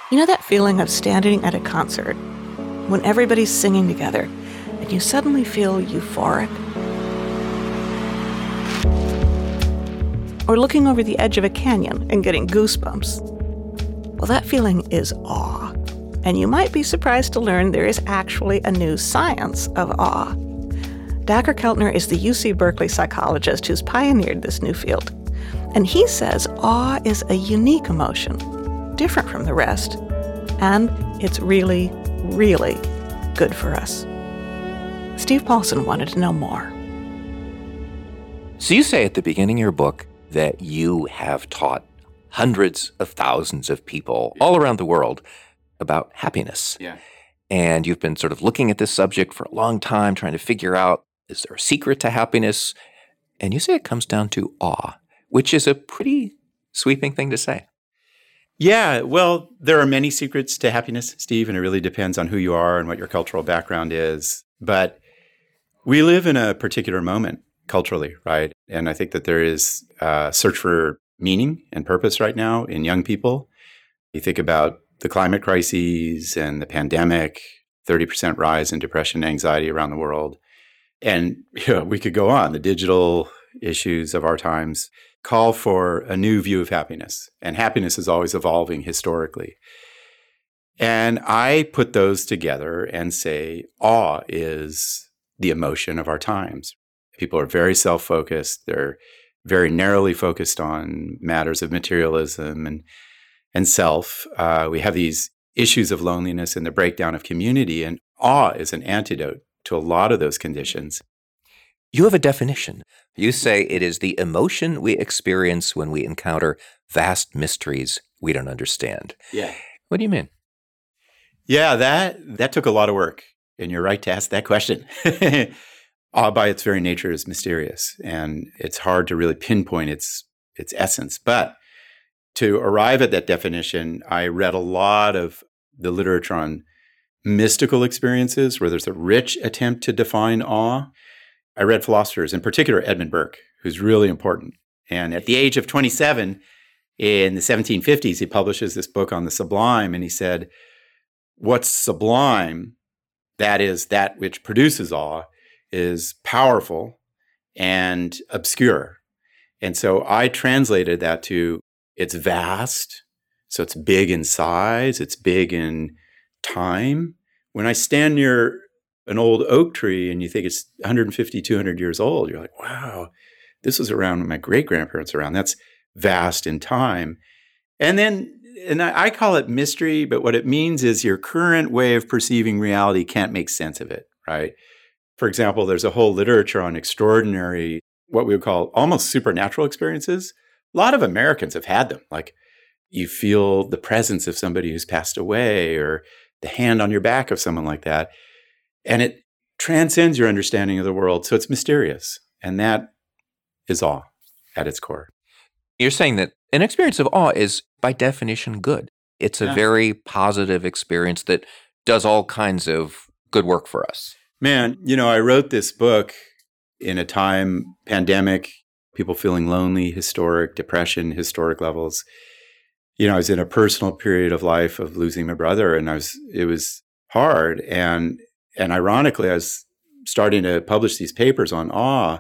You know that feeling of standing at a concert when everybody's singing together and you suddenly feel euphoric? Or looking over the edge of a canyon and getting goosebumps? Well, that feeling is awe. And you might be surprised to learn there is actually a new science of awe. Dacher Keltner is the UC Berkeley psychologist who's pioneered this new field. And he says awe is a unique emotion, different from the rest, and it's really, really good for us. Steve Paulson wanted to know more. So you say at the beginning of your book that you have taught hundreds of thousands of people all around the world about happiness. Yeah. And you've been sort of looking at this subject for a long time, trying to figure out, is there a secret to happiness? And you say it comes down to awe, which is a pretty sweeping thing to say. Yeah, well, there are many secrets to happiness, Steve, and it really depends on who you are and what your cultural background is. But we live in a particular moment culturally, right? And I think that there is a search for meaning and purpose right now in young people. You think about the climate crises and the pandemic, 30% rise in depression and anxiety around the world. And we could go on. The digital issues of our times call for a new view of happiness. And happiness is always evolving historically. And I put those together and say awe is the emotion of our times. People are very self-focused. They're very narrowly focused on matters of materialism and self. We have these issues of loneliness and the breakdown of community, and awe is an antidote to a lot of those conditions. You have a definition. You say it is the emotion we experience when we encounter vast mysteries we don't understand. Yeah. What do you mean? Yeah, that took a lot of work, and you're right to ask that question. Awe by its very nature is mysterious, and it's hard to really pinpoint its essence. But to arrive at that definition, I read a lot of the literature on mystical experiences where there's a rich attempt to define awe. I read philosophers, in particular Edmund Burke, who's really important. And at the age of 27, in the 1750s, he publishes this book on the sublime, and he said, what's sublime, that is that which produces awe, is powerful and obscure. And so I translated that to it's vast, so it's big in size, it's big in time. When I stand near an old oak tree and you think it's 150, 200 years old, you're like, wow, this was around when my great-grandparents were around. That's vast in time. And I call it mystery, but what it means is your current way of perceiving reality can't make sense of it, right? For example, there's a whole literature on extraordinary, what we would call almost supernatural experiences. A lot of Americans have had them. Like you feel the presence of somebody who's passed away or the hand on your back of someone like that. And it transcends your understanding of the world. So it's mysterious. And that is awe at its core. You're saying that an experience of awe is by definition good. It's a very positive experience that does all kinds of good work for us. Man, I wrote this book in a time, pandemic, people feeling lonely, historic, depression, historic levels. I was in a personal period of life of losing my brother, and it was hard. And ironically, I was starting to publish these papers on awe.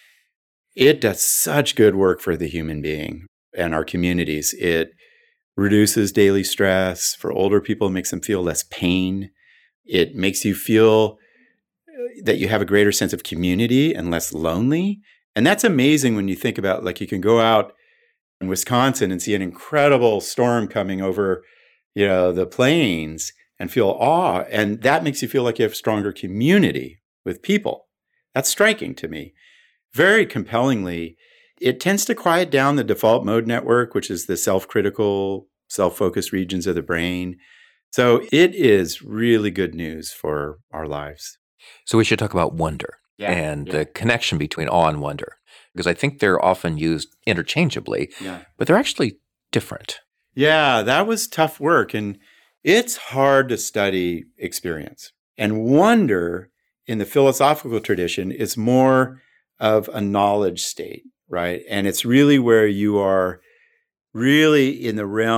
It does such good work for the human being and our communities. It reduces daily stress. For older people, it makes them feel less pain. It makes you feel that you have a greater sense of community and less lonely. And that's amazing when you think about, like, you can go out in Wisconsin and see an incredible storm coming over, the plains and feel awe. And that makes you feel like you have stronger community with people. That's striking to me. Very compellingly, it tends to quiet down the default mode network, which is the self-critical, self-focused regions of the brain. So it is really good news for our lives. So we should talk about wonder and the connection between awe and wonder, because I think they're often used interchangeably, but they're actually different. Yeah, that was tough work. And it's hard to study experience. And wonder in the philosophical tradition is more of a knowledge state, right? And it's really where you are really in the realm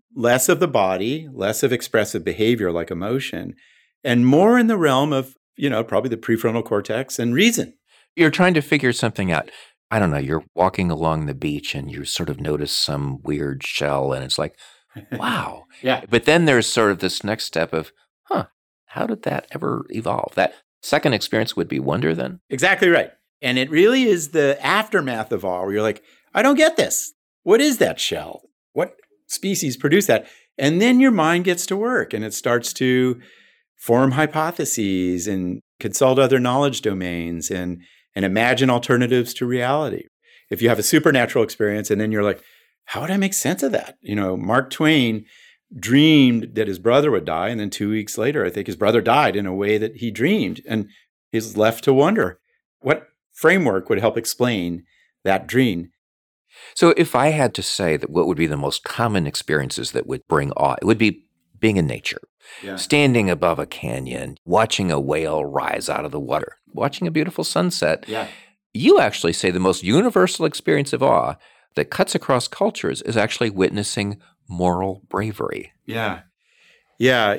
less of the body, less of expressive behavior like emotion, and more in the realm of, probably the prefrontal cortex and reason. You're trying to figure something out. I don't know, you're walking along the beach and you sort of notice some weird shell and it's like, wow. Yeah. But then there's sort of this next step of, how did that ever evolve? That second experience would be wonder then? Exactly right. And it really is the aftermath of awe where you're like, I don't get this. What is that shell? What species produce that? And then your mind gets to work and it starts to form hypotheses and consult other knowledge domains and imagine alternatives to reality. If you have a supernatural experience and then you're like, how would I make sense of that? Mark Twain dreamed that his brother would die. And then 2 weeks later, I think his brother died in a way that he dreamed. And he's left to wonder what framework would help explain that dream. So if I had to say that what would be the most common experiences that would bring awe, it would be being in nature, standing above a canyon, watching a whale rise out of the water, watching a beautiful sunset. Yeah. You actually say the most universal experience of awe that cuts across cultures is actually witnessing moral bravery. Yeah. Yeah.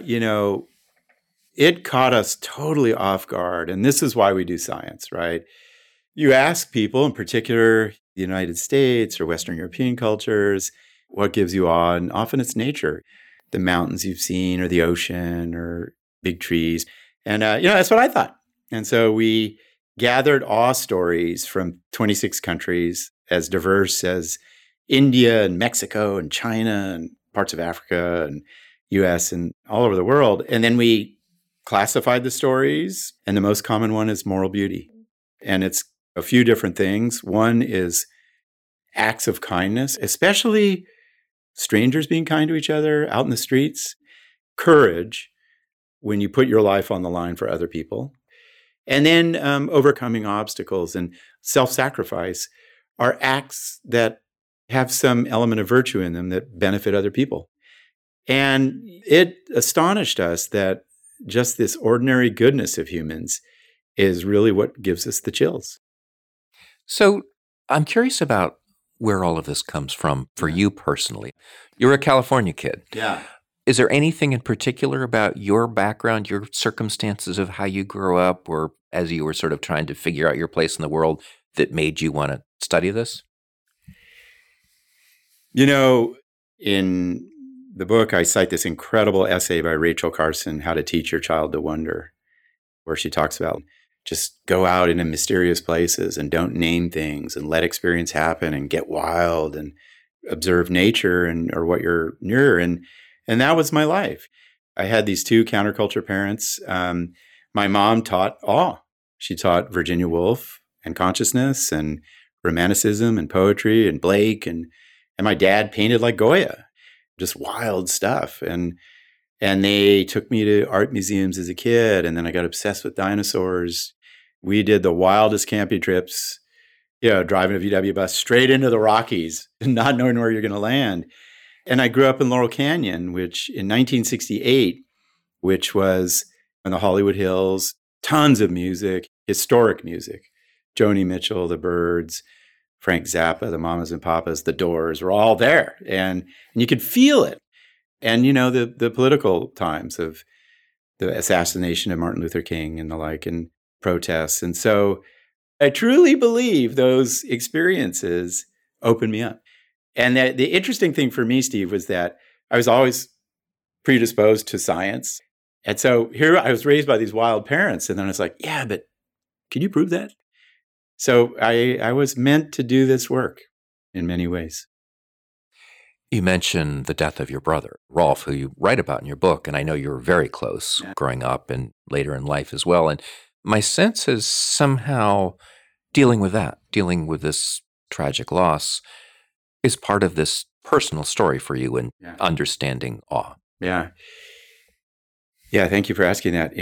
It caught us totally off guard. And this is why we do science, right? You ask people, in particular, the United States or Western European cultures, what gives you awe? And often it's nature, the mountains you've seen or the ocean or big trees. And, that's what I thought. And so we gathered awe stories from 26 countries as diverse as India and Mexico and China and parts of Africa and US and all over the world. And then we classified the stories. And the most common one is moral beauty. And it's a few different things. One is acts of kindness, especially strangers being kind to each other out in the streets. Courage, when you put your life on the line for other people. And then overcoming obstacles and self-sacrifice are acts that have some element of virtue in them that benefit other people. And it astonished us that just this ordinary goodness of humans is really what gives us the chills. So I'm curious about where all of this comes from for you personally. You're a California kid. Yeah. Is there anything in particular about your background, your circumstances of how you grew up, or as you were sort of trying to figure out your place in the world that made you want to study this? In the book, I cite this incredible essay by Rachel Carson, How to Teach Your Child to Wonder, where she talks about just go out into mysterious places and don't name things and let experience happen and get wild and observe nature or what you're near. And that was my life. I had these two counterculture parents. My mom taught awe. She taught Virginia Woolf and consciousness and romanticism and poetry and Blake. And my dad painted like Goya, just wild stuff. And they took me to art museums as a kid. And then I got obsessed with dinosaurs. We did the wildest camping trips, driving a VW bus straight into the Rockies, not knowing where you're going to land. And I grew up in Laurel Canyon, which in 1968, which was in the Hollywood Hills, tons of music, historic music. Joni Mitchell, the Byrds, Frank Zappa, the Mamas and Papas, the Doors were all there. And you could feel it. And, the political times of the assassination of Martin Luther King and the like, and protests. And so I truly believe those experiences opened me up. And the interesting thing for me, Steve, was that I was always predisposed to science. And so here I was raised by these wild parents. And then I was like, yeah, but can you prove that? So I was meant to do this work in many ways. You mentioned the death of your brother, Rolf, who you write about in your book. And I know you were very close growing up and later in life as well. And my sense is somehow dealing with this tragic loss is part of this personal story for you in understanding awe. Yeah. Yeah, thank you for asking that.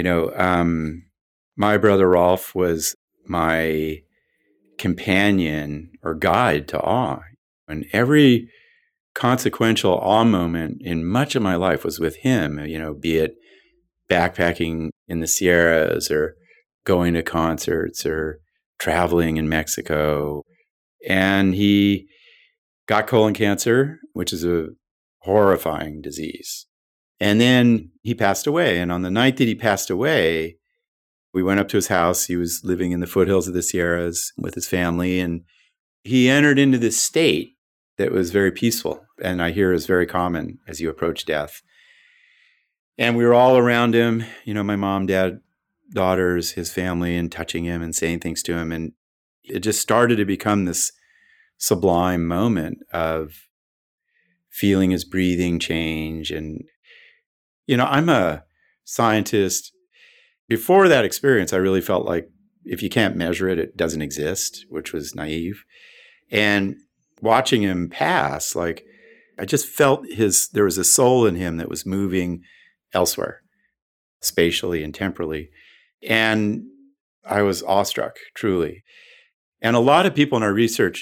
My brother Rolf was my companion or guide to awe. And every consequential awe moment in much of my life was with him, be it backpacking in the Sierras or going to concerts or traveling in Mexico. And he got colon cancer, which is a horrifying disease. And then he passed away. And on the night that he passed away, we went up to his house. He was living in the foothills of the Sierras with his family. And he entered into this state that was very peaceful. And I hear is very common as you approach death. And we were all around him, my mom, dad, daughters, his family, and touching him and saying things to him. And it just started to become this sublime moment of feeling his breathing change. And, I'm a scientist. Before that experience, I really felt like if you can't measure it, it doesn't exist, which was naive. And watching him pass, I just felt there was a soul in him that was moving elsewhere, spatially and temporally. And I was awestruck, truly. And a lot of people in our research,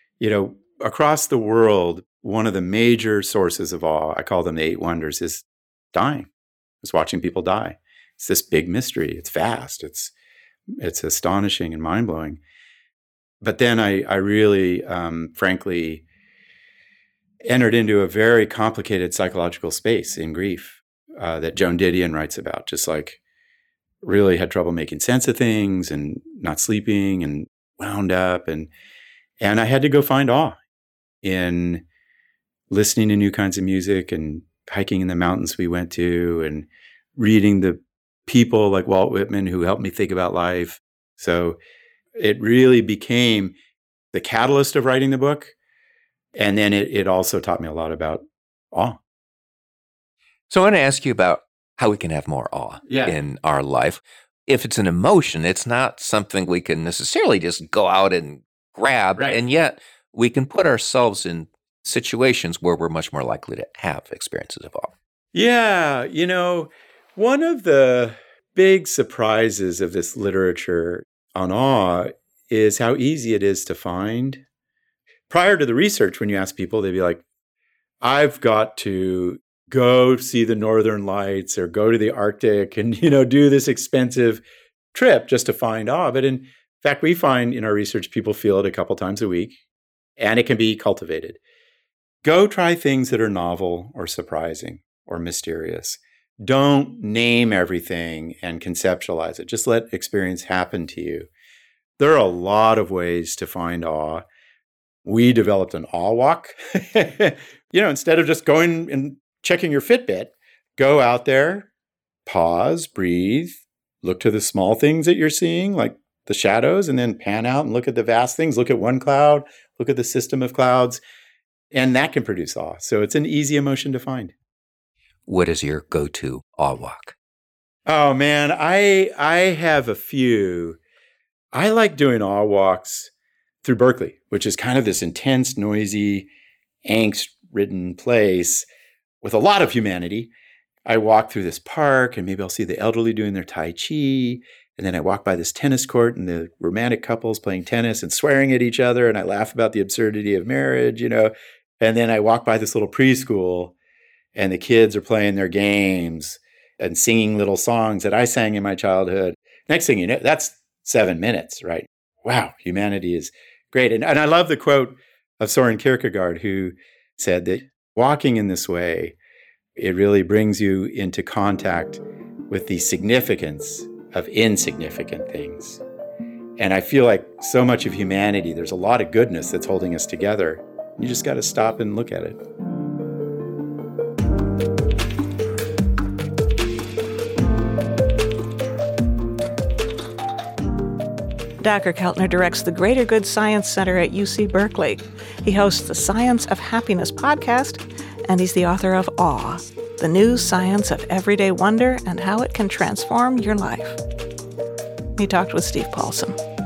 across the world, one of the major sources of awe, I call them the 8 wonders, is dying. It's watching people die. It's this big mystery. It's vast. It's astonishing and mind-blowing. But then I really, frankly, entered into a very complicated psychological space in grief that Joan Didion writes about, just really had trouble making sense of things and not sleeping and wound up. And I had to go find awe in listening to new kinds of music and hiking in the mountains we went to and reading the people like Walt Whitman who helped me think about life. So it really became the catalyst of writing the book. And then it also taught me a lot about awe. So I want to ask you about how we can have more awe in our life. If it's an emotion, it's not something we can necessarily just go out and grab. Right. And yet we can put ourselves in situations where we're much more likely to have experiences of awe. Yeah. One of the big surprises of this literature on awe is how easy it is to find. Prior to the research, when you ask people, they'd be like, I've got to go see the Northern Lights or go to the Arctic and, do this expensive trip just to find awe. But in fact, we find in our research, people feel it a couple times a week, and it can be cultivated. Go try things that are novel or surprising or mysterious. Don't name everything and conceptualize it. Just let experience happen to you. There are a lot of ways to find awe. We developed an awe walk. Instead of just going and checking your Fitbit, go out there, pause, breathe, look to the small things that you're seeing, like the shadows, and then pan out and look at the vast things. Look at one cloud, look at the system of clouds, and that can produce awe. So it's an easy emotion to find. What is your go-to awe walk? Oh, man, I have a few. I like doing awe walks through Berkeley, which is kind of this intense, noisy, angst-ridden place with a lot of humanity. I walk through this park and maybe I'll see the elderly doing their Tai Chi. And then I walk by this tennis court and the romantic couples playing tennis and swearing at each other. And I laugh about the absurdity of marriage, And then I walk by this little preschool and the kids are playing their games and singing little songs that I sang in my childhood. Next thing you know, that's 7 minutes, right? Wow, humanity is great. And I love the quote of Soren Kierkegaard, who said that walking in this way, it really brings you into contact with the significance of insignificant things. And I feel like so much of humanity, there's a lot of goodness that's holding us together. You just got to stop and look at it. Dacher Keltner directs the Greater Good Science Center at UC Berkeley. He hosts the Science of Happiness podcast, and he's the author of Awe, the new science of everyday wonder and how it can transform your life. He talked with Steve Paulson.